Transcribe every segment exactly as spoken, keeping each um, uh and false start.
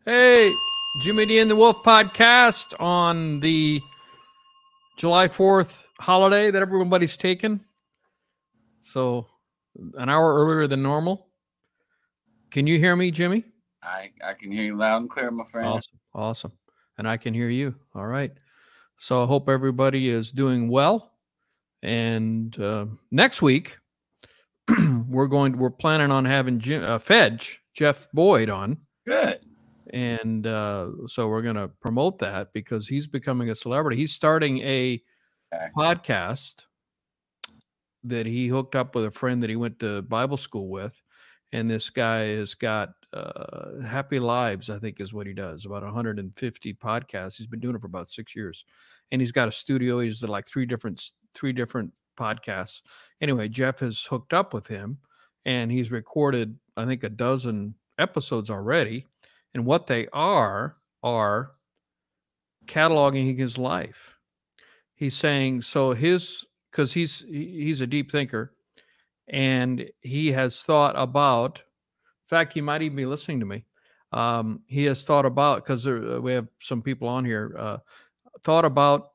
Hey, Jimmy D and the Wolf podcast on the July fourth holiday that everybody's taken. So, an hour earlier than normal. Can you hear me, Jimmy? I, I can hear you loud and clear, my friend. Awesome. Awesome. And I can hear you. All right. So, I hope everybody is doing well. And uh, next week, we're going, we're planning on having Jim, uh, Fedge, Jeff Boyd on. Good. And uh, so we're going to promote that because he's becoming a celebrity. He's starting a okay. podcast that he hooked up with a friend that he went to Bible school with. And this guy has got uh, Happy Lives, I think is what he does, about one hundred fifty podcasts. He's been doing it for about six years. And he's got a studio. He's done like three different, three different podcasts. Anyway, Jeff has hooked up with him and he's recorded, I think, a dozen episodes already. And what they are, are cataloging his life. He's saying, so his, because he's he's a deep thinker, and he has thought about, in fact, he might even be listening to me. Um, he has thought about, because we have some people on here, uh, thought about,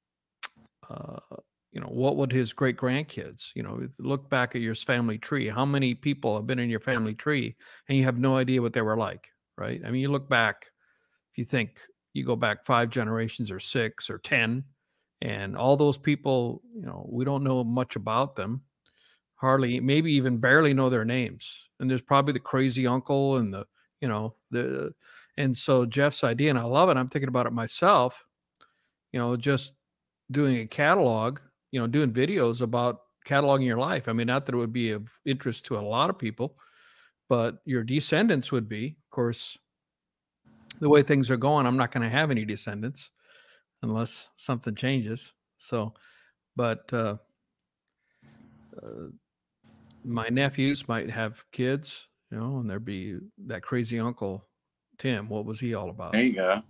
uh, you know, what would his great grandkids, you know, look back at your family tree. How many people have been in your family tree, and you have no idea what they were like. Right? I mean, you look back, if you think you go back five generations or six or ten, and all those people, you know, we don't know much about them, hardly, maybe even barely know their names. And there's probably the crazy uncle and the, you know, the, and so Jeff's idea, and I love it. I'm thinking about it myself, you know, just doing a catalog, you know, doing videos about cataloging your life. I mean, not that it would be of interest to a lot of people, but your descendants would be. Of course, the way things are going, I'm not going to have any descendants unless something changes. So, but uh, uh, my nephews might have kids, you know, and there'd be that crazy uncle, Tim. What was he all about? There you go.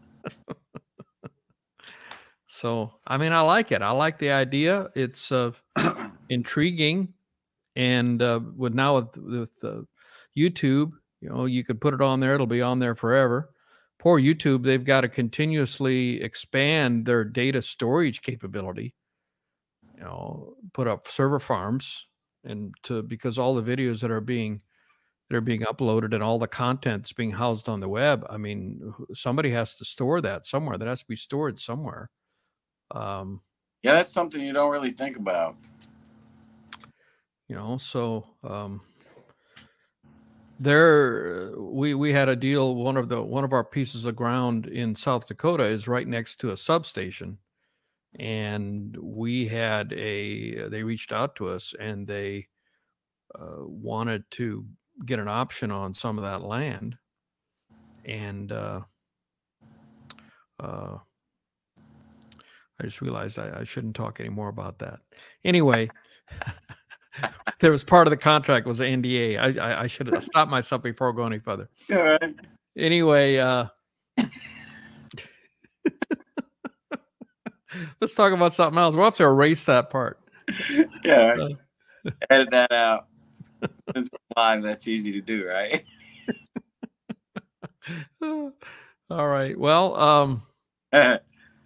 So, I mean, I like it. I like the idea. It's uh, intriguing. And uh, with now with, with uh, YouTube, you know, you could put it on there. It'll be on there forever. Poor YouTube, they've got to continuously expand their data storage capability, you know, put up server farms, and to, because all the videos that are being, that are being uploaded and all the content's being housed on the web. I mean, somebody has to store that somewhere. That has to be stored somewhere. Um, yeah, that's something you don't really think about. You know, so um, there we we had a deal. One of the one of our pieces of ground in South Dakota is right next to a substation, and we had a. They reached out to us and they uh, wanted to get an option on some of that land, and uh, uh, I just realized I, I shouldn't talk anymore about that. Anyway. There was part of the contract was an N D A. I, I, I should have stopped myself before going any further. All right. Anyway, uh, let's talk about something else. We'll have to erase that part. Yeah. Uh, edit that out. Since we're live, that's easy to do, right? All right. Well, um, well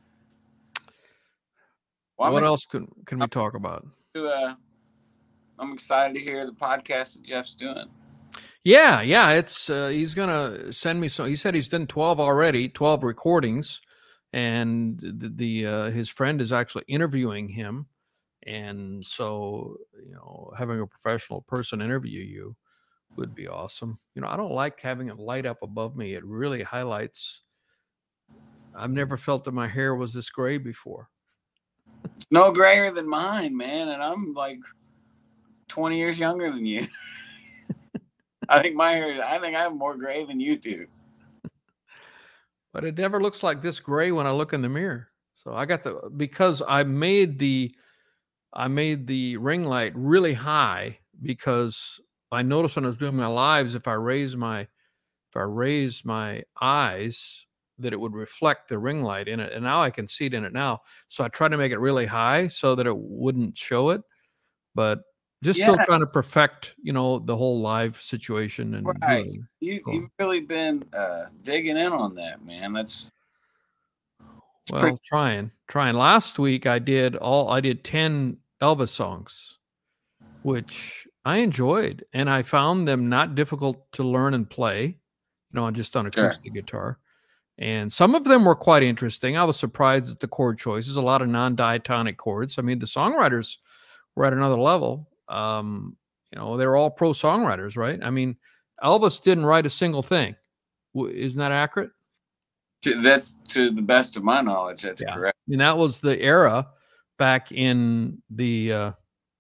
what else can can we talk about? To, uh, I'm excited to hear the podcast that Jeff's doing. Yeah, yeah, it's uh, he's gonna send me some. He said he's done twelve already, twelve recordings, and the, the uh, his friend is actually interviewing him, and so you know, having a professional person interview you would be awesome. You know, I don't like having it light up above me. It really highlights. I've never felt that my hair was this gray before. It's no grayer than mine, man, and I'm like twenty years younger than you. I think my hair, I think I have more gray than you do. But it never looks like this gray when I look in the mirror. So I got the, because I made the, I made the ring light really high because I noticed when I was doing my lives, if I raise my, if I raise my eyes, that it would reflect the ring light in it. And now I can see it in it now. So I tried to make it really high so that it wouldn't show it. But Just Yeah. still trying to perfect, you know, the whole live situation. And Right. really You, cool. you've really been uh, digging in on that, man. That's well, pretty- trying, trying. Last week I did all, I did ten Elvis songs, which I enjoyed, and I found them not difficult to learn and play, you know, just on acoustic Sure. guitar. And some of them were quite interesting. I was surprised at the chord choices, a lot of non-diatonic chords. I mean, the songwriters were at another level. Um, you know, they're all pro songwriters, right? I mean, Elvis didn't write a single thing. W- Isn't that accurate? To, that's to the best of my knowledge. That's Yeah. correct. I mean, that was the era back in the uh,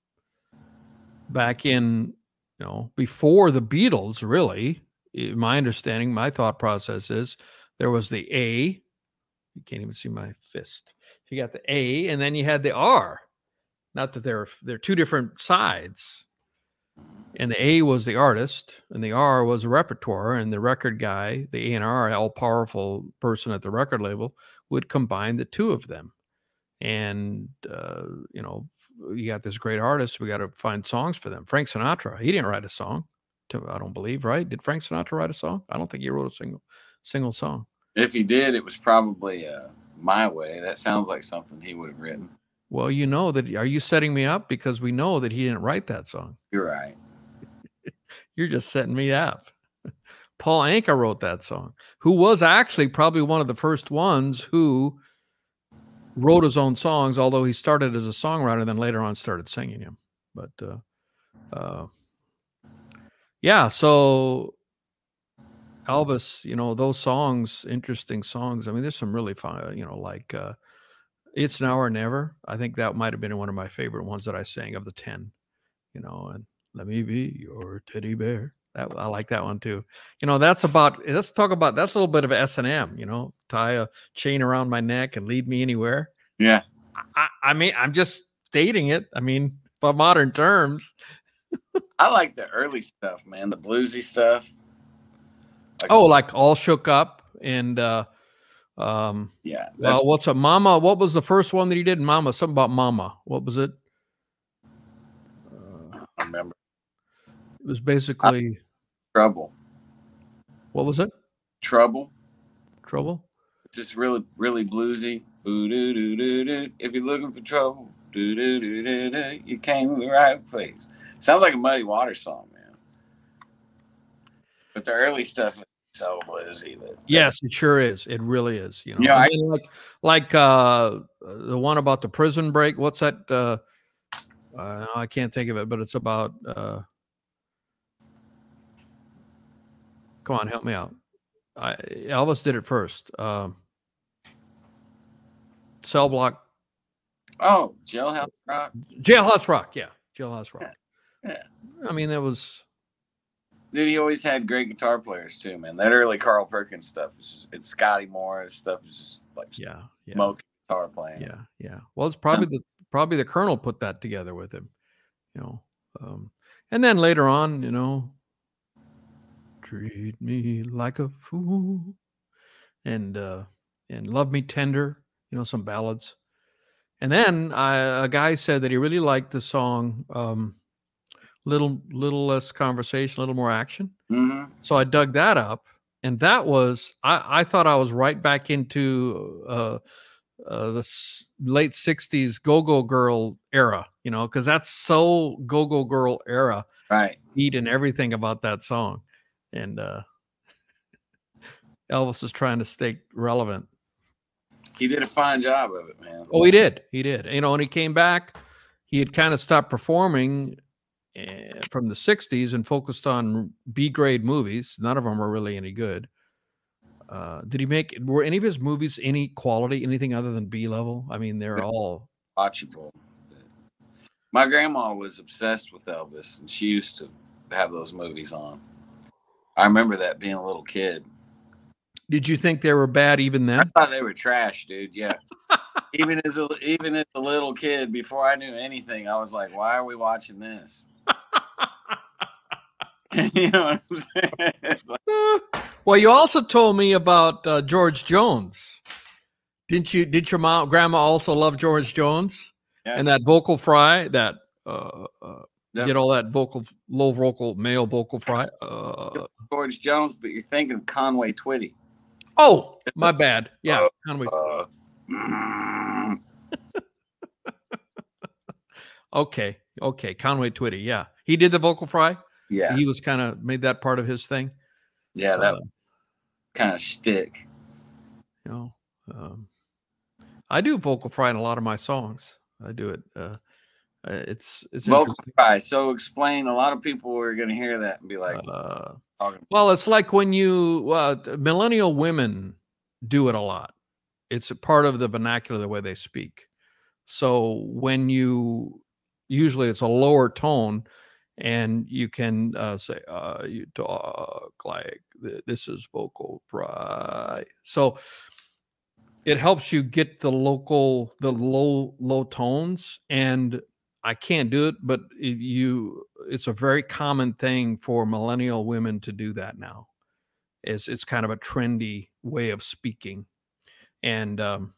back in, you know, before the Beatles, really. In my understanding, my thought process is there was the A. You can't even see my fist. You got the A, and then you had the R. Not that they're they're two different sides. And the A was the artist, and the R was the repertoire, and the record guy, the A and R, all-powerful person at the record label, would combine the two of them. And, uh, you know, you got this great artist, we got to find songs for them. Frank Sinatra, he didn't write a song, to, I don't believe, right? Did Frank Sinatra write a song? I don't think he wrote a single single song. If he did, it was probably uh, My Way. That sounds like something he would have written. Well, you know that, are you setting me up? Because we know that he didn't write that song. You're right. You're just setting me up. Paul Anka wrote that song, who was actually probably one of the first ones who wrote his own songs, although he started as a songwriter, then later on started singing him. But uh, uh, yeah, so Elvis, you know, those songs, interesting songs. I mean, there's some really fun, you know, like uh, It's Now or Never. I think that might have been one of my favorite ones that I sang of the ten, you know, and Let Me Be Your Teddy Bear. That, I like that one too. You know, that's about, let's talk about, that's a little bit of S and M, you know, tie a chain around my neck and lead me anywhere. Yeah. I, I mean, I'm just stating it. I mean, by modern terms. I like the early stuff, man. The bluesy stuff. Like, oh, like All Shook Up and, uh, um, yeah. Well, what's a Mama? What was the first one that he did? Mama, something about Mama. What was it? Uh, I remember. It was basically Trouble. What was it? Trouble. Trouble. Just really, really bluesy. Ooh, doo, doo, doo, doo. If you're looking for trouble, doo, doo, doo, doo, doo, you came to the right place. Sounds like a Muddy Waters song, man. But the early stuff is so bluesy. That, yes, it sure is. It really is. You know, yeah, I, like like uh, the one about the prison break. What's that? Uh, uh, I can't think of it, but it's about. Uh, come on, help me out. I, Elvis did it first. Um, Cell Block. Oh, Jailhouse Rock. Jailhouse Rock. Yeah, Jailhouse Rock. Yeah. yeah. I mean, that was. Dude, he always had great guitar players too, man. That early Carl Perkins stuff, is just, it's Scotty Moore stuff is just like yeah, yeah, smoky guitar playing. Yeah, yeah. Well, it's probably the probably the Colonel put that together with him, you know. Um, and then later on, you know, treat me like a fool, and uh, and love me tender, you know, some ballads. And then I, a guy said that he really liked the song. Um, little little less conversation, a little more action. Mm-hmm. So I dug that up, and that was I, I thought I was right back into uh, uh, the s- late sixties Go-Go Girl era, you know, because that's so Go-Go Girl era, right? Beat and everything about that song, and uh, Elvis is trying to stay relevant. He did a fine job of it, man. Oh, he did, he did. You know, when he came back, he had kind of stopped performing from the sixties and focused on B grade movies. None of them were really any good. Uh, did he make, were any of his movies any quality, anything other than B level? I mean, they're all watchable. My grandma was obsessed with Elvis, and she used to have those movies on. I remember that being a little kid. Did you think they were bad even then? I thought they were trash, dude. Yeah. even as a, even as a little kid, before I knew anything, I was like, why are we watching this? You know what I'm saying? Well, you also told me about uh, George Jones. Didn't you? Did your mom, grandma, also love George Jones? Yes. And that vocal fry, that uh, uh, Get all that vocal, low vocal, male vocal fry. Uh, George Jones, but you're thinking Conway Twitty. Oh, my bad. Yeah, uh, Conway. Uh, mm. okay, okay, Conway Twitty. Yeah, he did the vocal fry. Yeah, he was kind of made that part of his thing. Yeah, that uh, kind of shtick. You know, um, I do vocal fry in a lot of my songs. I do it. Uh, it's it's vocal fry. So explain. A lot of people are going to hear that and be like, uh, "Well, it's like when you uh, millennial women do it a lot. It's a part of the vernacular, the way they speak. So when you usually it's a lower tone." And you can uh, say, uh, you talk like this is vocal fry. So it helps you get the local, the low, low tones. And I can't do it, but it, you, it's a very common thing for millennial women to do that now. It's, it's kind of a trendy way of speaking. And um,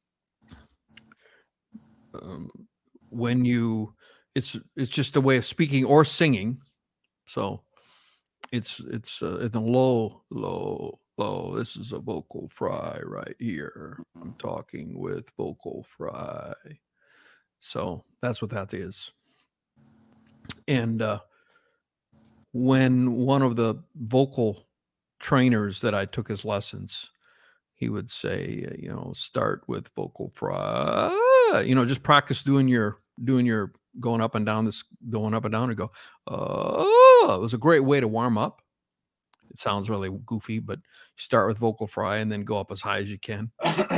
um, when you, It's it's just a way of speaking or singing, so it's it's uh, in the low low low. This is a vocal fry right here. I'm talking with vocal fry, so that's what that is. And uh, when one of the vocal trainers that I took his lessons, he would say, you know, start with vocal fry. You know, just practice doing your doing your. going up and down this, going up and down and go, oh, it was a great way to warm up. It sounds really goofy, but you start with vocal fry and then go up as high as you can.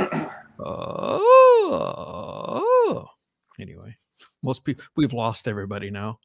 Oh, anyway, most people, we've lost everybody now.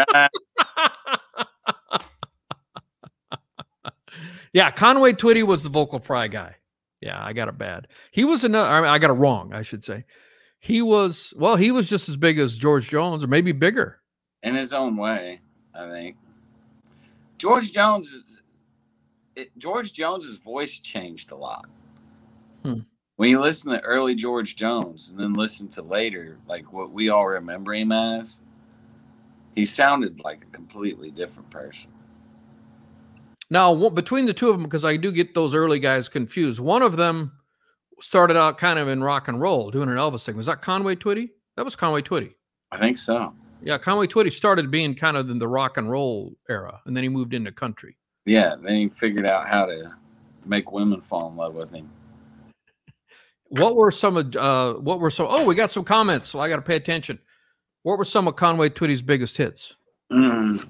Yeah, Conway Twitty was the vocal fry guy. Yeah, I got it bad. He was another, I, mean, I got it wrong, I should say. He was, well, he was just as big as George Jones, or maybe bigger. In his own way, I think. George Jones, it, George Jones's voice changed a lot. Hmm. When you listen to early George Jones and then listen to later, like what we all remember him as, he sounded like a completely different person. Now, between the two of them, because I do get those early guys confused, one of them started out kind of in rock and roll, doing an Elvis thing. Was that Conway Twitty? That was Conway Twitty. I think so. Yeah, Conway Twitty started being kind of in the rock and roll era, and then he moved into country. Yeah, then he figured out how to make women fall in love with him. What were some of, uh, what were some, oh, we got some comments, so I got to pay attention. What were some of Conway Twitty's biggest hits? Mm.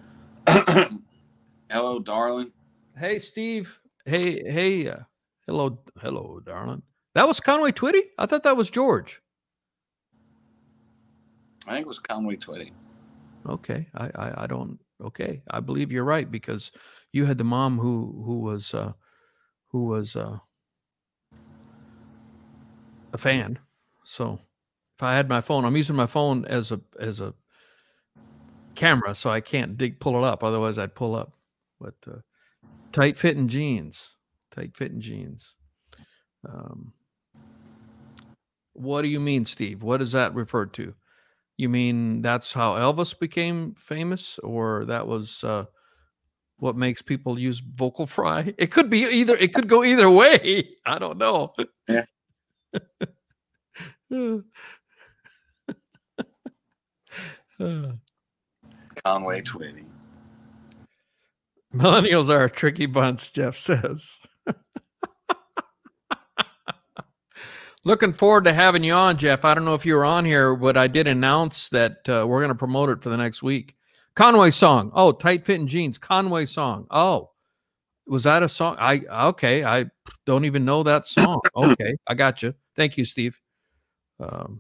Hello, darling. Hey, Steve. Hey, hey, uh, hello, hello, darling. That was Conway Twitty? I thought that was George. I think it was Conway Twitty. Okay, I, I, I don't. Okay, I believe you're right, because you had the mom who who was uh, who was uh, a fan. So if I had my phone, I'm using my phone as a as a camera, so I can't dig pull it up. Otherwise, I'd pull up. But uh, tight fitting jeans, tight fitting jeans. Um, what do you mean, Steve? What does that refer to? You mean that's how Elvis became famous, or that was uh, what makes people use vocal fry? It could be either. It could go either way. I don't know. Yeah. Conway Twitty. Millennials are a tricky bunch, Jeff says. Looking forward to having you on, Jeff. I don't know if you were on here, but I did announce that uh, we're going to promote it for the next week. Conway song. Oh, tight fitting jeans. Conway song. Oh, was that a song? I okay. I don't even know that song. Okay, I got you. Thank you, Steve. Um,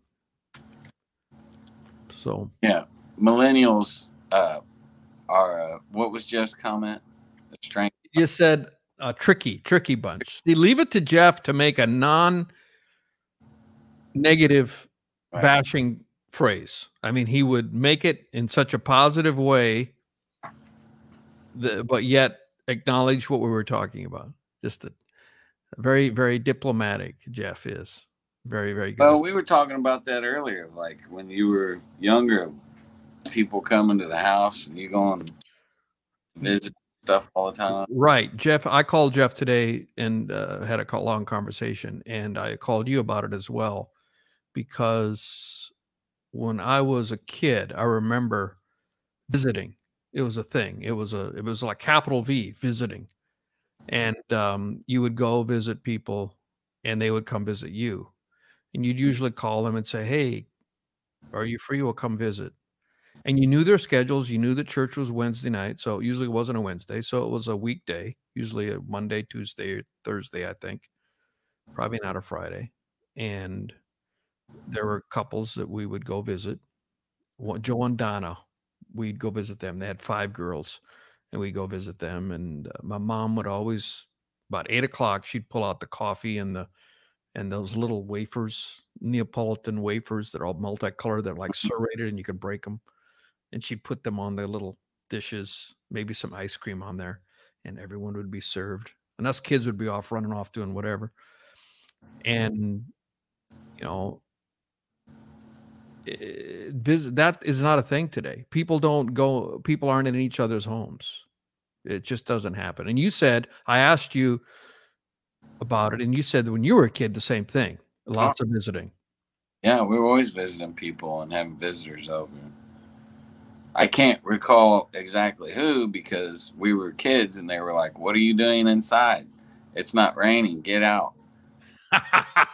so yeah, millennials uh, are. Uh, what was Jeff's comment? The strength. You said a uh, tricky, tricky bunch. See, leave it to Jeff to make a non. Negative right. bashing phrase. I mean, he would make it in such a positive way, that, but yet acknowledge what we were talking about. Just a, a very, very diplomatic. Jeff is very, very good. Well, we were talking about that earlier. Like when you were younger, people coming to the house and you going to visit stuff all the time. Right. Jeff, I called Jeff today and uh, had a long conversation, and I called you about it as well, because when I was a kid, I remember visiting. It was a thing. It was a, it was like capital V, visiting. And um, you would go visit people and they would come visit you. And you'd usually call them and say, hey, are you free? We'll come visit. And you knew their schedules. You knew that church was Wednesday night. So it usually wasn't a Wednesday. So it was a weekday, usually a Monday, Tuesday, or Thursday, I think. Probably not a Friday. And there were couples that we would go visit. Joe and Donna, we'd go visit them. They had five girls, and we'd go visit them. And uh, my mom would always, about eight o'clock, she'd pull out the coffee and the and those little wafers, Neapolitan wafers that are all multicolored. They're like serrated, and you could break them. And she'd put them on their little dishes, maybe some ice cream on there, and everyone would be served. And us kids would be off running off doing whatever. And, you know, it, visit, that is not a thing today. People don't go, people aren't in each other's homes. It just doesn't happen. And you said, I asked you about it, and you said that when you were a kid, the same thing. Lots of visiting. Yeah, we were always visiting people and having visitors over. I can't recall exactly who, because we were kids and they were like, what are you doing inside? It's not raining. Get out. But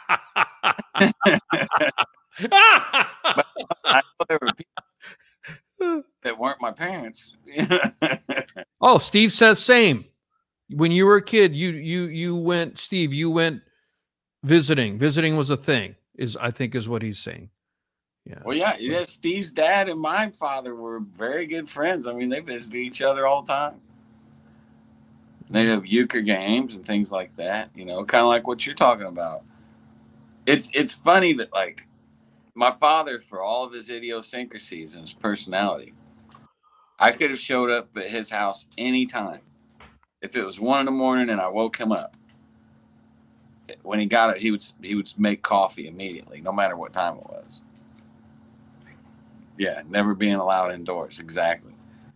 I know there were people that weren't my parents. Oh, Steve says same. When you were a kid, you you you went, Steve, you went visiting. Visiting was a thing, is I think is what he's saying. Yeah. Well, yeah, yeah. Steve's dad and my father were very good friends. I mean, they visited each other all the time. They'd have euchre games and things like that, you know, kind of like what you're talking about. It's it's funny that, like, my father, for all of his idiosyncrasies and his personality, I could have showed up at his house anytime. If it was one in the morning and I woke him up, when he got it, he would he would make coffee immediately, no matter what time it was. Yeah, never being allowed indoors. Exactly.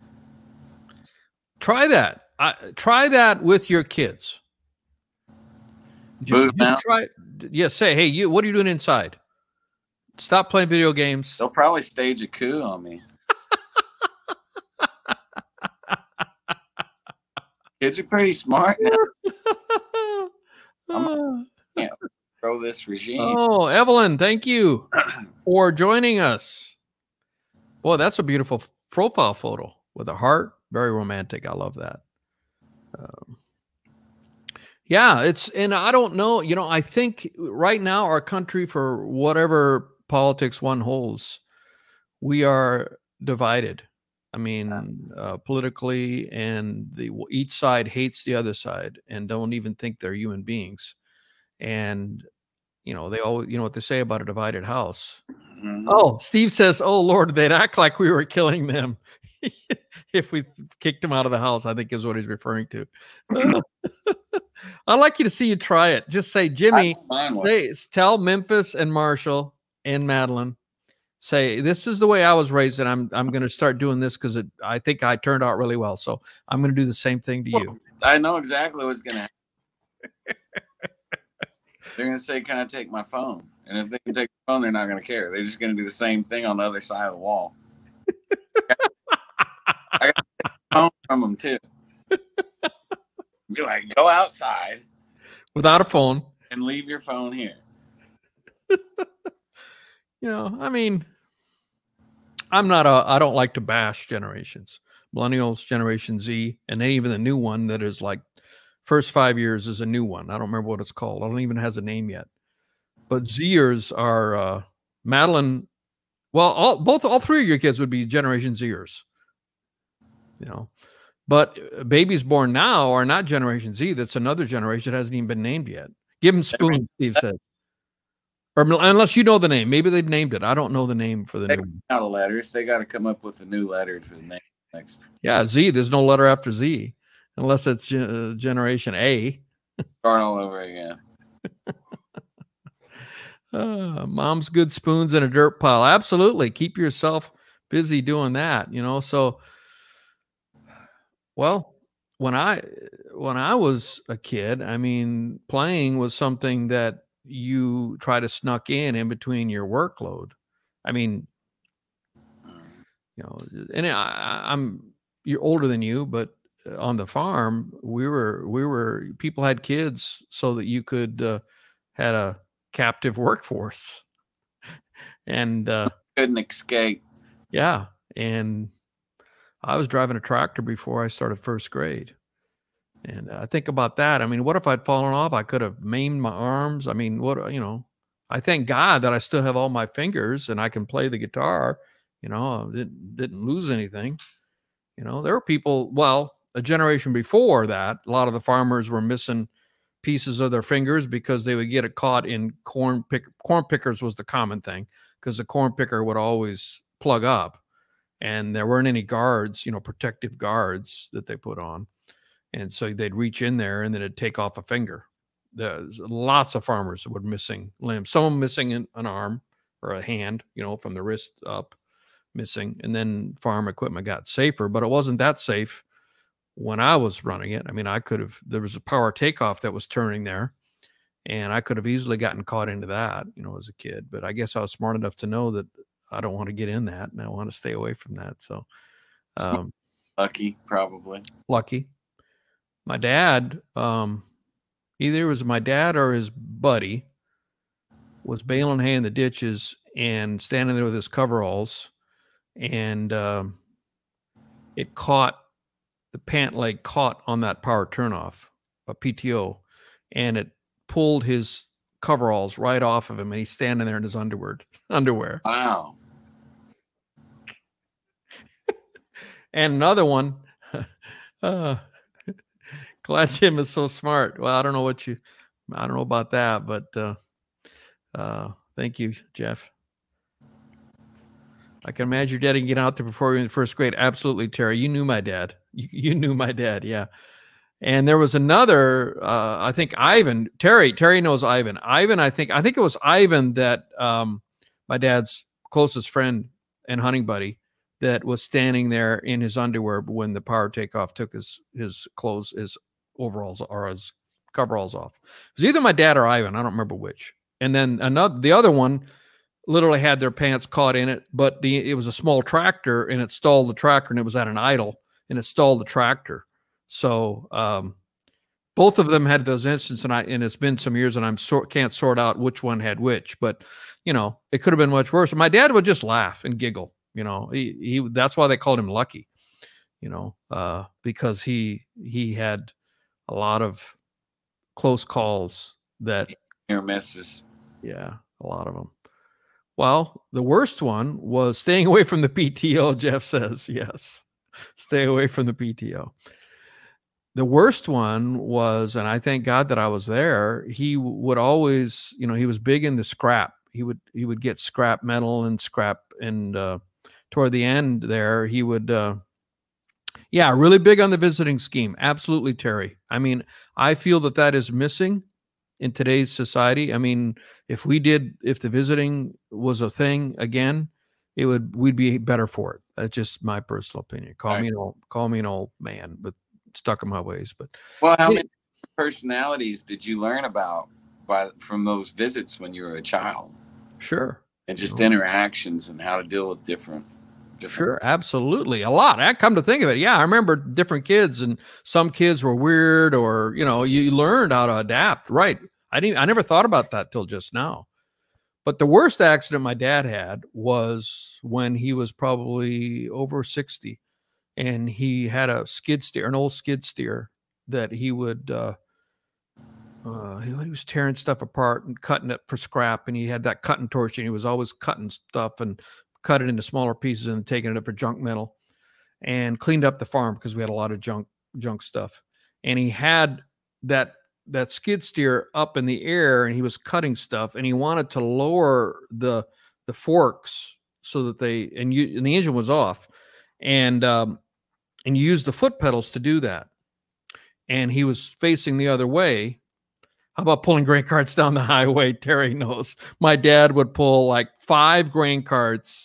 Try that. I, try that with your kids. You, you try. Yeah, say, hey, you. What are you doing inside? Stop playing video games. They'll probably stage a coup on me. Kids are pretty smart now. I'm gonna throw this regime. Oh, Evelyn, thank you for joining us. Boy, that's a beautiful profile photo with a heart. Very romantic. I love that. Um, yeah, it's, and I don't know, you know, I think right now our country, for whatever politics one holds, we are divided. I mean, uh, politically, and the each side hates the other side and don't even think they're human beings. And, you know, they always, you know what they say about a divided house. Mm-hmm. Oh, Steve says, oh, Lord, they'd act like we were killing them if we kicked them out of the house, I think is what he's referring to. Uh, I'd like you to see you try it. Just say, Jimmy, say, tell Memphis and Marshall and Madeline, say, this is the way I was raised, and I'm I'm going to start doing this because I think I turned out really well. So I'm going to do the same thing to you. I know exactly what's going to happen. They're going to say, can I take my phone? And if they can take the phone, they're not going to care. They're just going to do the same thing on the other side of the wall. I got to take the phone from them, too. Be like, go outside. Without a phone. And leave your phone here. You know, I mean, I'm not a, I don't like to bash generations. Millennials, Generation Z, and even the new one that is like first five years is a new one. I don't remember what it's called. I don't even has a name yet. But Zers are uh, Madeline. Well, all both all three of your kids would be Generation Zers. You know, but babies born now are not Generation Z. That's another generation that hasn't even been named yet. Give them spoons, Steve says. Or unless you know the name, maybe they've named it. I don't know the name for the they new one. Out of letters, they got to come up with a new letter to the name next. Yeah, Z. There's no letter after Z, unless it's uh, Generation A. Start all over again. uh, mom's good spoons in a dirt pile. Absolutely, keep yourself busy doing that, you know. So, well, when I when I was a kid, I mean, playing was something that you try to snuck in in between your workload. I mean, you know, and I, I'm you're older than you, but on the farm, we were we were people had kids so that you could uh, had a captive workforce, and uh, couldn't escape. Yeah, and I was driving a tractor before I started first grade. And I think about that. I mean, what if I'd fallen off? I could have maimed my arms. I mean, what, you know, I thank God that I still have all my fingers and I can play the guitar. You know, didn't, didn't lose anything. You know, there were people, well, a generation before that, a lot of the farmers were missing pieces of their fingers because they would get it caught in corn pick. Corn pickers was the common thing because the corn picker would always plug up and there weren't any guards, you know, protective guards that they put on. And so they'd reach in there and then it'd take off a finger. There's lots of farmers that were missing limbs, some of them missing an, an arm or a hand, you know, from the wrist up missing. And then farm equipment got safer, but it wasn't that safe when I was running it. I mean, I could have, there was a power takeoff that was turning there and I could have easily gotten caught into that, you know, as a kid. But I guess I was smart enough to know that I don't want to get in that and I want to stay away from that. So, um, lucky, probably lucky. My dad, um, either it was my dad or his buddy, was baling hay in the ditches and standing there with his coveralls, and um, it caught, the pant leg caught on that power turnoff, a P T O, and it pulled his coveralls right off of him, and he's standing there in his underwear. Underwear. Wow. And another one. uh, Glad Jim is so smart. Well, I don't know what you, I don't know about that, but uh, uh, thank you, Jeff. I can imagine your dad didn't get out there before you were in first grade. Absolutely, Terry. You knew my dad. You, you knew my dad, yeah. And there was another, uh, I think Ivan, Terry, Terry knows Ivan. Ivan, I think, I think it was Ivan that um, my dad's closest friend and hunting buddy that was standing there in his underwear when the power takeoff took his, his clothes, his overalls or his coveralls off. It was either my dad or Ivan. I don't remember which. And then another, the other one literally had their pants caught in it, but the, it was a small tractor and it stalled the tractor and it was at an idle and it stalled the tractor. So, um, both of them had those instances, and I, and it's been some years and I'm sort, can't sort out which one had which, but you know, it could have been much worse. My dad would just laugh and giggle, you know, he, he, that's why they called him Lucky, you know, uh, because he, he had a lot of close calls that near misses. Yeah, a lot of them. Well, the worst one was staying away from the P T O, Jeff says. Yes, stay away from the P T O. The worst one was, and I thank God that I was there, he would always, you know, he was big in the scrap. He would, he would get scrap metal and scrap. And uh, toward the end there, he would, uh, yeah, really big on the visiting scheme. Absolutely, Terry. I mean, I feel that that is missing in today's society. I mean, if we did, if the visiting was a thing again, it would, we'd be better for it. That's just my personal opinion. Call Right. me an old, call me an old man, but stuck in my ways. But well, how many personalities did you learn about by from those visits when you were a child? Sure. And just you know, interactions and how to deal with different. different Sure, absolutely. A lot. I come to think of it. Yeah, I remember different kids, and some kids were weird, or, you know, you learned how to adapt. Right. I didn't, I never thought about that till just now. But the worst accident my dad had was when he was probably over sixty, and he had a skid steer, an old skid steer that he would, uh, uh, he, he was tearing stuff apart and cutting it for scrap. And he had that cutting torch, and he was always cutting stuff and cut it into smaller pieces and taking it up for junk metal, and cleaned up the farm because we had a lot of junk, junk stuff. And he had that, that skid steer up in the air, and he was cutting stuff, and he wanted to lower the, the forks so that they, and you, and the engine was off, and, um, and you use the foot pedals to do that. And he was facing the other way. How about pulling grain carts down the highway? Terry knows. My dad would pull like five grain carts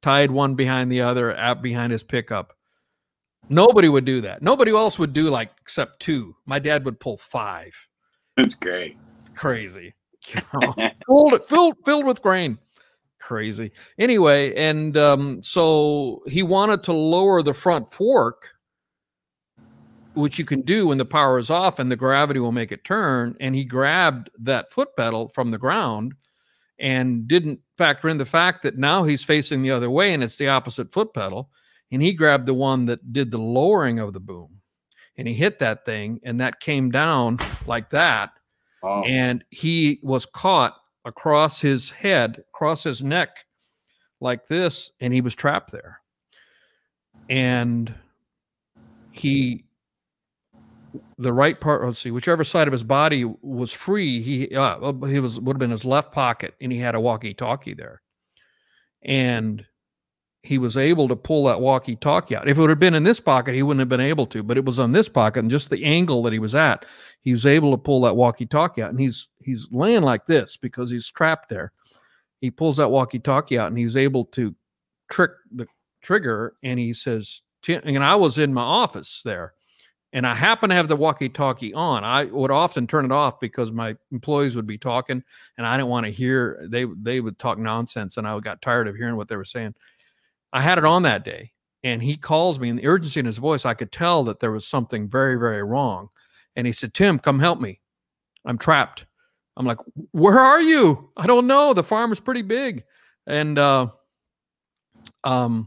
tied one behind the other, out behind his pickup. Nobody would do that. Nobody else would do like except two. My dad would pull five. That's great. Crazy. filled, filled, filled with grain. Crazy. Anyway, and um, so he wanted to lower the front fork, which you can do when the power is off and the gravity will make it turn. And he grabbed that foot pedal from the ground and didn't factor in the fact that now he's facing the other way and it's the opposite foot pedal. And he grabbed the one that did the lowering of the boom. And he hit that thing, and that came down like that. Oh. And he was caught across his head, across his neck like this, and he was trapped there. And he, the right part, let's see, whichever side of his body was free, he uh, he was would have been his left pocket, and he had a walkie-talkie there. And he was able to pull that walkie-talkie out. If it would have been in this pocket, he wouldn't have been able to, but it was on this pocket, and just the angle that he was at, he was able to pull that walkie-talkie out. And he's he's laying like this because he's trapped there. He pulls that walkie-talkie out, and he's able to trick the trigger, and he says, and I was in my office there, and I happened to have the walkie-talkie on. I would often turn it off because my employees would be talking, and I didn't want to hear, they, they would talk nonsense, and I got tired of hearing what they were saying. I had it on that day, and he calls me, and the urgency in his voice, I could tell that there was something very, very wrong. And he said, Tim, come help me. I'm trapped. I'm like, where are you? I don't know. The farm is pretty big. And uh, um,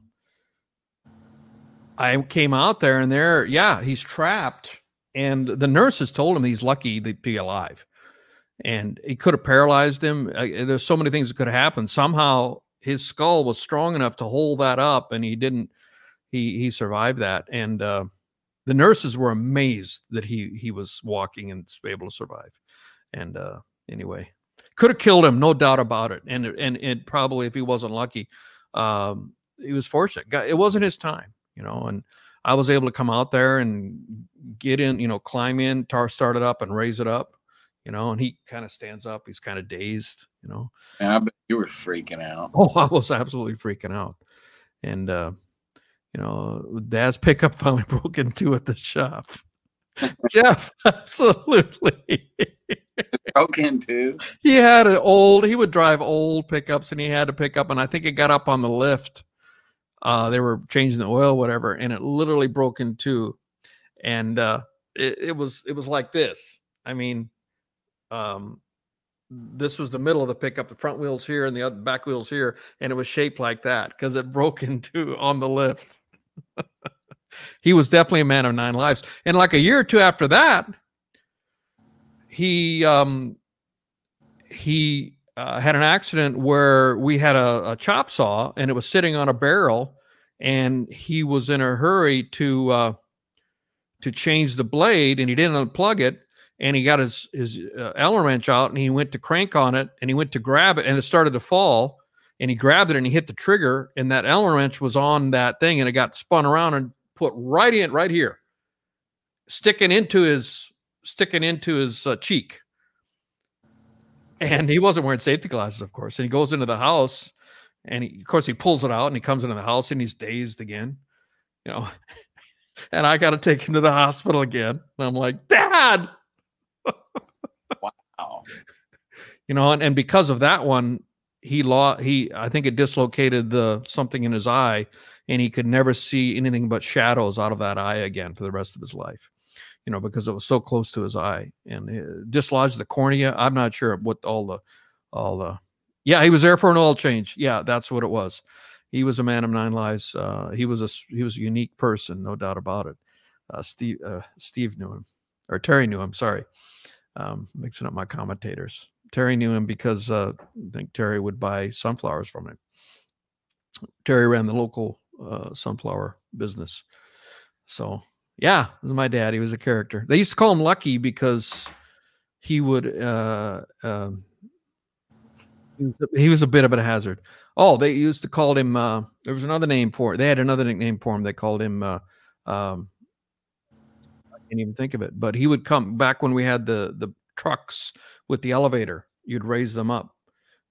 I came out there, and there, yeah, he's trapped. And the nurses told him he's lucky to be alive. And he could have paralyzed him. Uh, there's so many things that could have happened. Somehow, his skull was strong enough to hold that up, and he didn't, he, he survived that. And, uh, the nurses were amazed that he, he was walking and able to survive. And, uh, anyway, could have killed him. No doubt about it. And, and it probably, if he wasn't lucky, um, he was fortunate. It wasn't his time, you know, and I was able to come out there and get in, you know, climb in, tar start it up and raise it up. You know, and he kind of stands up. He's kind of dazed, you know. And I bet you were freaking out. Oh, I was absolutely freaking out. And, uh, you know, Dad's pickup finally broke into at the shop. Jeff, absolutely. Broke into? He had an old, he would drive old pickups, and he had to pick up, and I think it got up on the lift. Uh, they were changing the oil, whatever, and it literally broke in two. And uh, it, it was, it was like this. I mean, um this was the middle of the pickup, the front wheels here and the other back wheels here, and it was shaped like that because it broke into on the lift. He was definitely a man of nine lives. And like a year or two after that, he um he uh, had an accident where we had a, a chop saw, and it was sitting on a barrel, and he was in a hurry to uh to change the blade, and he didn't unplug it. And he got his, his uh, Allen wrench out, and he went to crank on it, and he went to grab it, and it started to fall, and he grabbed it, and he hit the trigger, and that Allen wrench was on that thing, and it got spun around and put right in, right here, sticking into his, sticking into his uh, cheek. And he wasn't wearing safety glasses, of course. And he goes into the house, and he, of course, he pulls it out, and he comes into the house, and he's dazed again, you know. And I got to take him to the hospital again. And I'm like, Dad. Wow. You know, and, and because of that one, he lost, he, I think it dislocated the something in his eye, and he could never see anything but shadows out of that eye again for the rest of his life, you know, because it was so close to his eye, and it dislodged the cornea. I'm not sure what all the, all the, yeah, he was there for an oil change. Yeah, that's what it was. He was a man of nine lives. Uh, he was a, he was a unique person, no doubt about it. Uh, Steve, uh, Steve knew him, or Terry knew him. Sorry. Um, mixing up my commentators. Terry knew him because uh, I think Terry would buy sunflowers from him. Terry ran the local uh, sunflower business. So, yeah, this is my dad. He was a character. They used to call him Lucky because he would, uh, um, he was a bit of a hazard. Oh, they used to call him, uh, there was another name for it. They had another nickname for him. They called him, uh, um, I can't even think of it, but he would come back when we had the, the trucks with the elevator. You'd raise them up,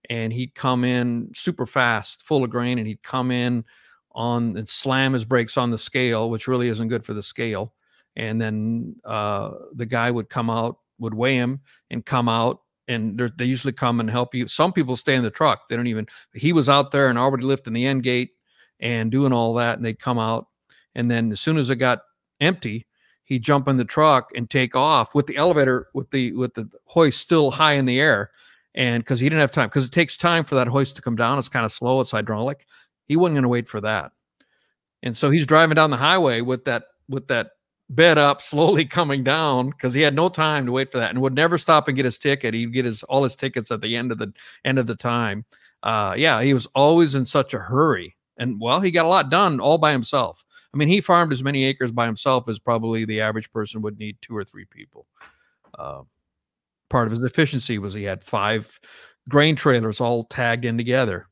and he'd come in super fast, full of grain, and he'd come in on and slam his brakes on the scale, which really isn't good for the scale. And then uh, the guy would come out, would weigh him and come out, and they usually come and help you. Some people stay in the truck. They don't even, he was out there and already lifting the end gate and doing all that, and they'd come out. And then as soon as it got empty, he'd jump in the truck and take off with the elevator, with the with the hoist still high in the air. And because he didn't have time, because it takes time for that hoist to come down. It's kind of slow. It's hydraulic. He wasn't going to wait for that. And so he's driving down the highway with that with that bed up, slowly coming down, because he had no time to wait for that, and would never stop and get his ticket. He'd get his all his tickets at the end of the end of the time. Uh, yeah, he was always in such a hurry. And well, he got a lot done all by himself. I mean, he farmed as many acres by himself as probably the average person would need two or three people. Uh, part of his efficiency was he had five grain trailers all tagged in together.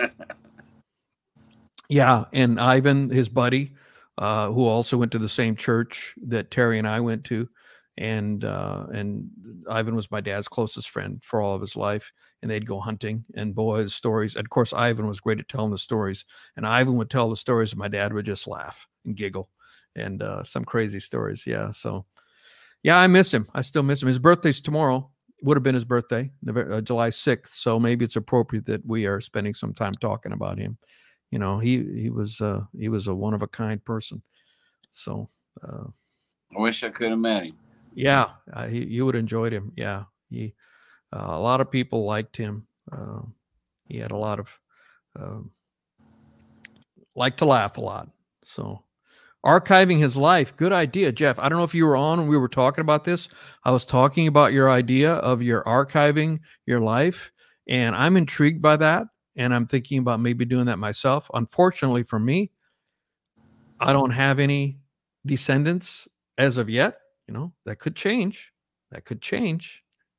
Yeah, and Ivan, his buddy, uh, who also went to the same church that Terry and I went to, and uh, and Ivan was my dad's closest friend for all of his life, and they'd go hunting, and boy, his stories. And of course, Ivan was great at telling the stories, and Ivan would tell the stories, and my dad would just laugh and giggle, and uh, some crazy stories. Yeah, so yeah, I miss him. I still miss him. His birthday's tomorrow. Would have been his birthday, uh, July sixth. So maybe it's appropriate that we are spending some time talking about him. You know, he he was uh, he was a one of a kind person. So uh, I wish I could have met him. Yeah, uh, he, you would have enjoyed him. Yeah, he uh, a lot of people liked him. Uh, he had a lot of uh, liked to laugh a lot. So archiving his life, good idea, Jeff. I don't know if you were on when we were talking about this. I was talking about your idea of your archiving your life, and I'm intrigued by that. And I'm thinking about maybe doing that myself. Unfortunately for me, I don't have any descendants as of yet. You know, that could change. That could change.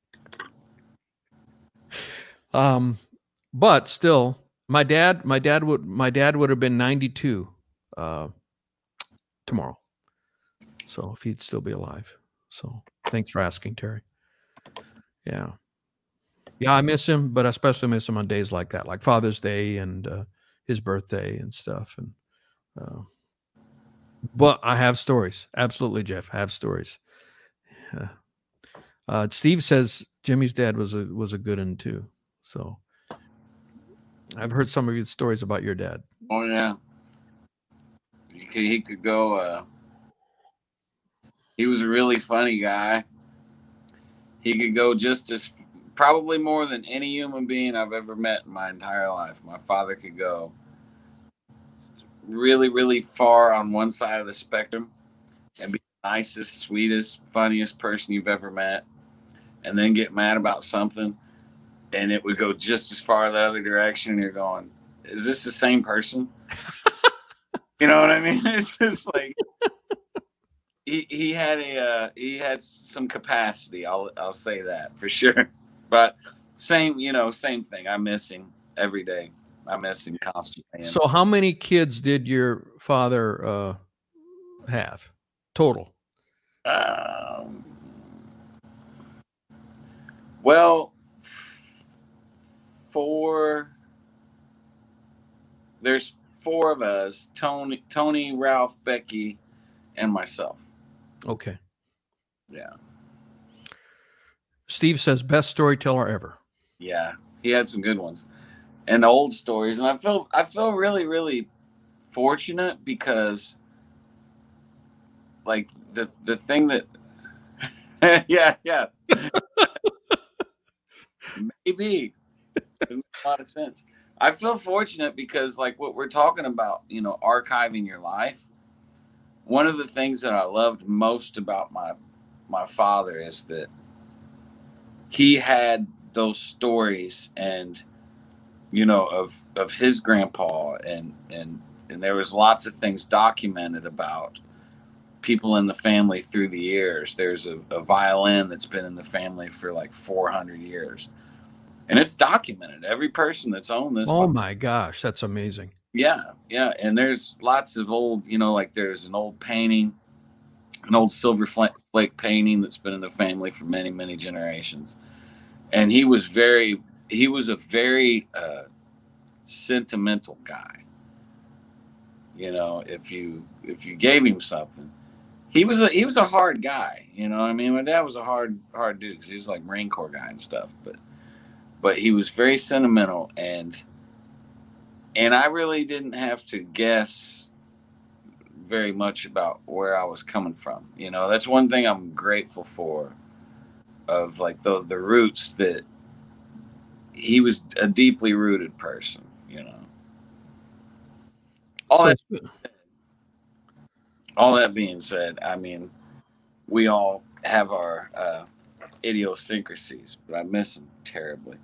Um, but still, my dad, my dad would, my dad would have been ninety-two uh, tomorrow. So if he'd still be alive. So thanks for asking, Terry. Yeah. Yeah, I miss him, but I especially miss him on days like that, like Father's Day and uh, his birthday and stuff. And uh, but I have stories. Absolutely, Jeff. I have stories. Uh, uh, Steve says Jimmy's dad was a was a good one too. So I've heard some of your stories about your dad. Oh yeah, he could, he could go. Uh, he was a really funny guy. He could go just as probably more than any human being I've ever met in my entire life. My father could go really, really far on one side of the spectrum and be the nicest, sweetest, funniest person you've ever met, and then get mad about something, and it would go just as far the other direction, and you're going, is this the same person? You know what I mean? It's just like he he had a uh, he had some capacity. I'll I'll say that for sure. But same, you know, same thing. I miss him every day. I miss him constantly. So how many kids did your father uh, have total? Um, well, four. There's four of us: Tony, Tony, Ralph, Becky, and myself. Okay. Yeah. Steve says best storyteller ever. Yeah, he had some good ones, and old stories. And I feel I feel really really fortunate because, like the the thing that, yeah yeah, maybe it makes a lot of sense. I feel fortunate because, like what we're talking about, you know, archiving your life. One of the things that I loved most about my my father is that he had those stories, and you know, of of his grandpa, and and and there was lots of things documented about people in the family through the years. There's a, a violin that's been in the family for like four hundred years, and it's documented. Every person that's owned this. Oh my gosh, that's amazing. Yeah, yeah, and there's lots of old, you know, like there's an old painting, an old silver flake painting that's been in the family for many, many generations. And he was very he was a very uh, sentimental guy. You know, if you if you gave him something, he was a he was a hard guy. You know, I mean, my dad was a hard hard dude because he was like Marine Corps guy and stuff. But but he was very sentimental, and and I really didn't have to guess very much about where I was coming from. You know, that's one thing I'm grateful for, of like the the roots, that he was a deeply rooted person. You know, all So, that all that being said, I mean, we all have our uh, idiosyncrasies, but I miss him terribly.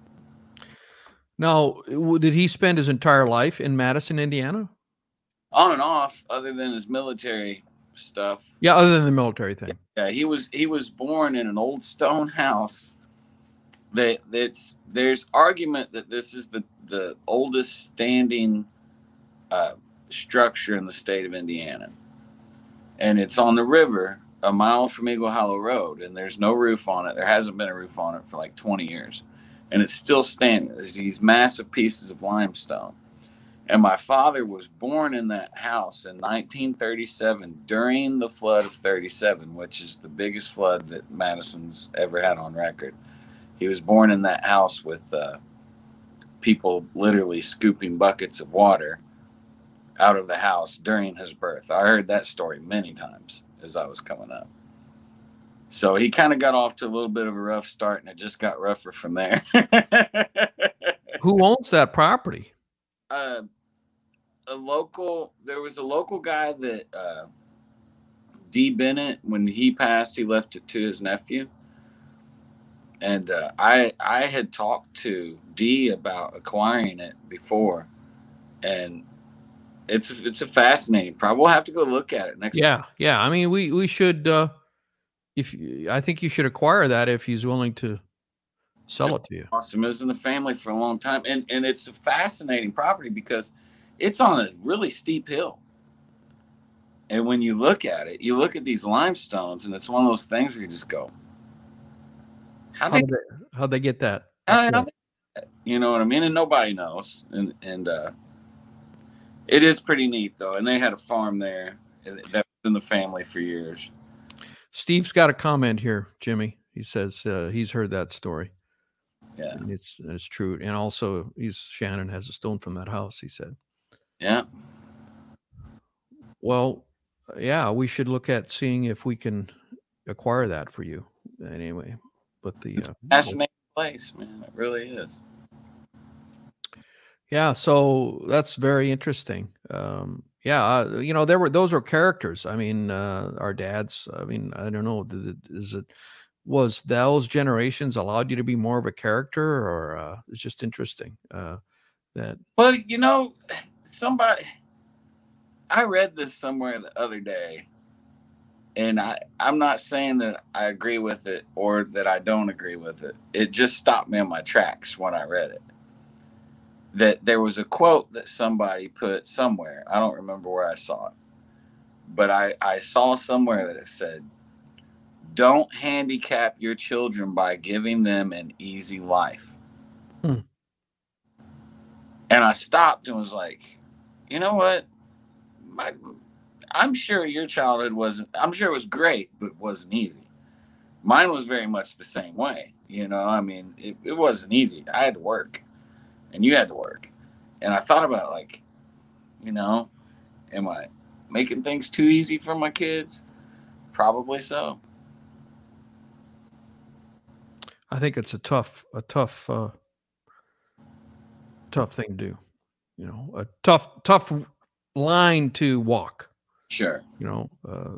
now, w- did he spend his entire life in Madison, Indiana? On and off, other than his military stuff. Yeah, other than the military thing. Yeah, he was he was born in an old stone house. That that's there's argument that this is the the oldest standing uh, structure in the state of Indiana, and it's on the river a mile from Eagle Hollow Road, and there's no roof on it. There hasn't been a roof on it for like twenty years, and it's still standing. There's these massive pieces of limestone. And my father was born in that house in nineteen thirty-seven during the flood of thirty-seven, which is the biggest flood that Madison's ever had on record. He was born in that house with uh, people literally scooping buckets of water out of the house during his birth. I heard that story many times as I was coming up. So he kind of got off to a little bit of a rough start, and it just got rougher from there. Who owns that property? Uh, a local, there was a local guy that uh, D. Bennett, when he passed, he left it to his nephew. And uh, I I had talked to D about acquiring it before, and it's it's a fascinating problem. We'll have to go look at it next Yeah, time. yeah. I mean, we we should. Uh, if I think you should acquire that if he's willing to sell it to you. Awesome. It was in the family for a long time, and and it's a fascinating property because it's on a really steep hill. And when you look at it, you look at these limestones, and it's one of those things where you just go, How they how they get that? How, how they, you know what I mean? And nobody knows. And and uh, it is pretty neat though. And they had a farm there that was in the family for years. Steve's got a comment here, Jimmy. He says uh, he's heard that story. Yeah, and it's it's true. And also, he's Shannon has a stone from that house. He said. Yeah. Well, yeah, we should look at seeing if we can acquire that for you. Anyway, but the it's uh, a fascinating place, man. It really is. Yeah, so that's very interesting. Um, yeah, uh, you know, there were those are characters. I mean, uh, our dads. I mean, I don't know. Is it was those generations allowed you to be more of a character, or uh, it's just interesting uh, that? Well, you know, somebody. I read this somewhere the other day, and I I'm not saying that I agree with it or that I don't agree with it. It just stopped me in my tracks when I read it. That there was a quote that somebody put somewhere. I don't remember where I saw it, but I, I saw somewhere that it said, "Don't handicap your children by giving them an easy life." Hmm. And I stopped and was like, you know what? My, I'm sure your childhood wasn't, I'm sure it was great, but it wasn't easy. Mine was very much the same way. You know, I mean, it, it wasn't easy. I had to work. And you had to work. And I thought about it, like, you know, am I making things too easy for my kids? Probably so. I think it's a tough, a tough, uh, tough thing to do. You know, a tough, tough line to walk. Sure. You know, uh,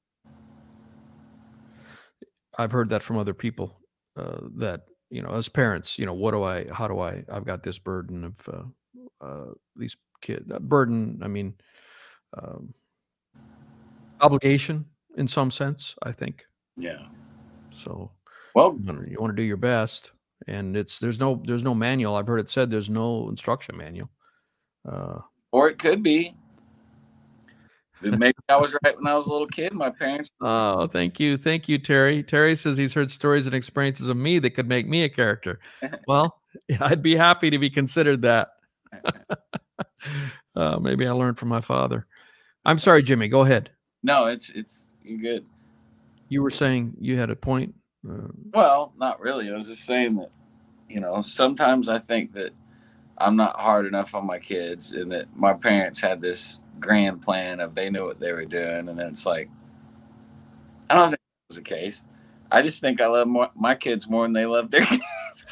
I've heard that from other people uh, that, you know, as parents, you know, what do I, how do I, I've got this burden of uh, uh, these kids, uh, burden, I mean, um, obligation in some sense, I think. Yeah. So, well, you want to do your best, and it's, there's no, there's no manual. I've heard it said there's no instruction manual. Uh, or it could be. Maybe I was right when I was a little kid. My parents. Oh, thank you. Thank you, Terry. Terry says he's heard stories and experiences of me that could make me a character. Well, I'd be happy to be considered that. uh, maybe I learned from my father. I'm sorry, Jimmy. Go ahead. No, it's it's you're good. You were saying you had a point. Uh, well, not really. I was just saying that, you know, sometimes I think that I'm not hard enough on my kids, and that my parents had this grand plan of they knew what they were doing, and then it's like, I don't think that was the case. I just think I love more, my kids more than they love their kids.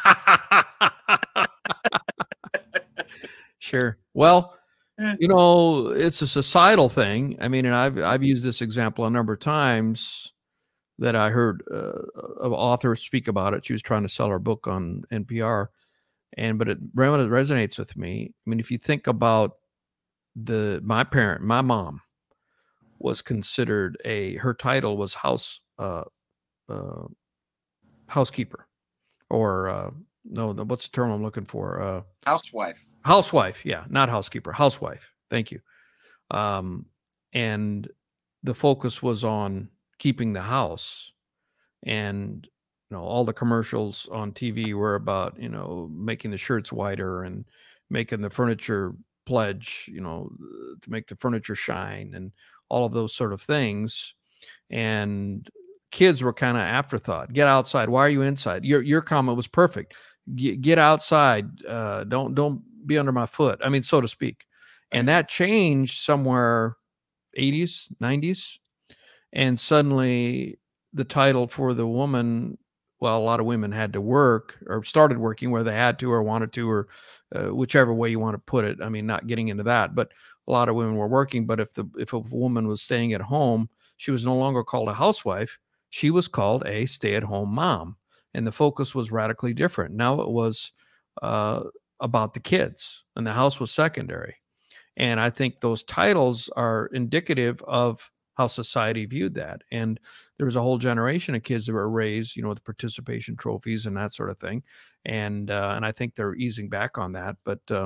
Sure. Well, you know, it's a societal thing. I mean, and I've I've used this example a number of times that I heard uh, an author speak about it. She was trying to sell her book on N P R, and but it resonates with me. I mean, if you think about the my parent, my mom was considered a her title was house uh, uh, housekeeper, or uh, no, the, what's the term I'm looking for? Uh, housewife. Housewife, yeah, not housekeeper. Housewife. Thank you. Um, and the focus was on keeping the house, and you know all the commercials on T V were about you know making the shirts whiter and making the furniture pledge, you know, to make the furniture shine and all of those sort of things. And kids were kind of afterthought. Get outside. Why are you inside? Your your comment was perfect. Get, get outside. Uh, don't don't be under my foot. I mean, so to speak. And that changed somewhere eighties, nineties. And suddenly the title for the woman, well, a lot of women had to work or started working where they had to or wanted to, or uh, whichever way you want to put it. I mean, not getting into that, but a lot of women were working. But if the if a woman was staying at home, she was no longer called a housewife. She was called a stay-at-home mom. And the focus was radically different. Now it was uh, about the kids, and the house was secondary. And I think those titles are indicative of how society viewed that. And there was a whole generation of kids that were raised, you know, with participation trophies and that sort of thing. And uh, and I think they're easing back on that. But uh,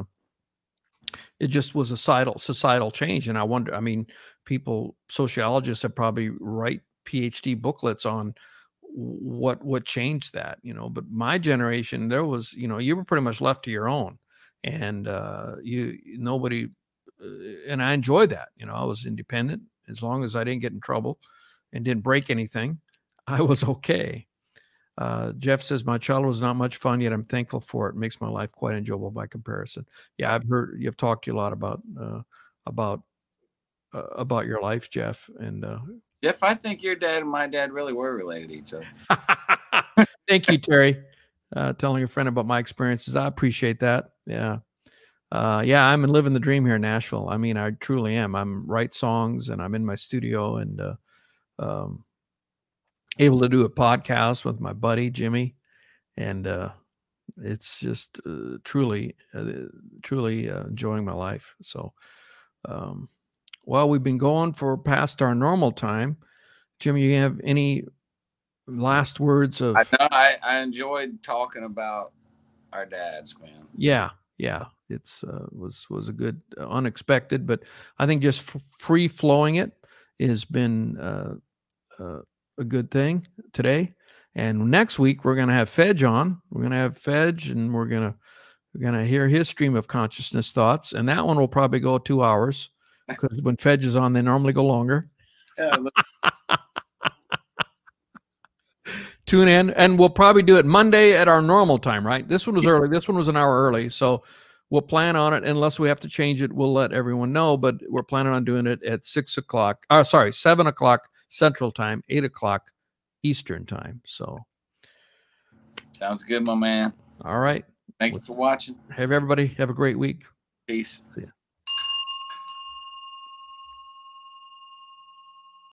it just was a societal societal change. And I wonder, I mean, people, sociologists have probably write PhD booklets on what what changed that, you know. But my generation, there was, you know, you were pretty much left to your own, and uh, you nobody, uh, and I enjoyed that. You know, I was independent. As long as I didn't get in trouble and didn't break anything, I was okay. Uh, Jeff says, my childhood was not much fun, yet I'm thankful for it. It makes my life quite enjoyable by comparison. Yeah, I've heard, you've talked to you a lot about, uh, about, uh, about your life, Jeff. And uh, Jeff, I think your dad and my dad really were related to each other. Thank you, Terry. Uh, telling a friend about my experiences. I appreciate that. Yeah. Uh, yeah, I'm living the dream here in Nashville. I mean, I truly am. I'm write songs, and I'm in my studio, and uh, um, able to do a podcast with my buddy Jimmy, and uh, it's just uh, truly, uh, truly uh, enjoying my life. So, um, well, we've been going for past our normal time. Jimmy, you have any last words of? I know I, I enjoyed talking about our dads, man. Yeah, yeah. It's uh, was was a good uh, unexpected, but I think just f free flowing it has been uh, uh, a good thing today. And next week we're going to have Fedge on. We're going to have Fedge, and we're gonna we're gonna hear his stream of consciousness thoughts. And that one will probably go two hours because when Fedge is on, they normally go longer. Yeah, Tune in, and we'll probably do it Monday at our normal time. Right? This one was early. This one was an hour early, so. We'll plan on it. Unless we have to change it, we'll let everyone know. But we're planning on doing it at six o'clock. Oh, sorry, seven o'clock Central Time, eight o'clock Eastern Time. So, sounds good, my man. All right. Thank you for watching. Have everybody have a great week. Peace. See ya.